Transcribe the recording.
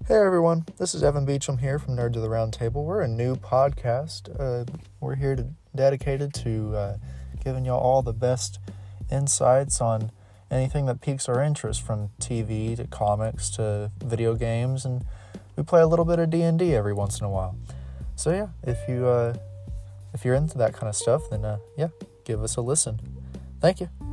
Hey everyone, this is Evan Beecham here from Nerd to the Round Table. We're a new podcast. We're here dedicated to giving y'all all the best insights on anything that piques our interest, from TV to comics to video games, and we play a little bit of D&D every once in a while. So yeah, if you're into that kind of stuff, then give us a listen. Thank you.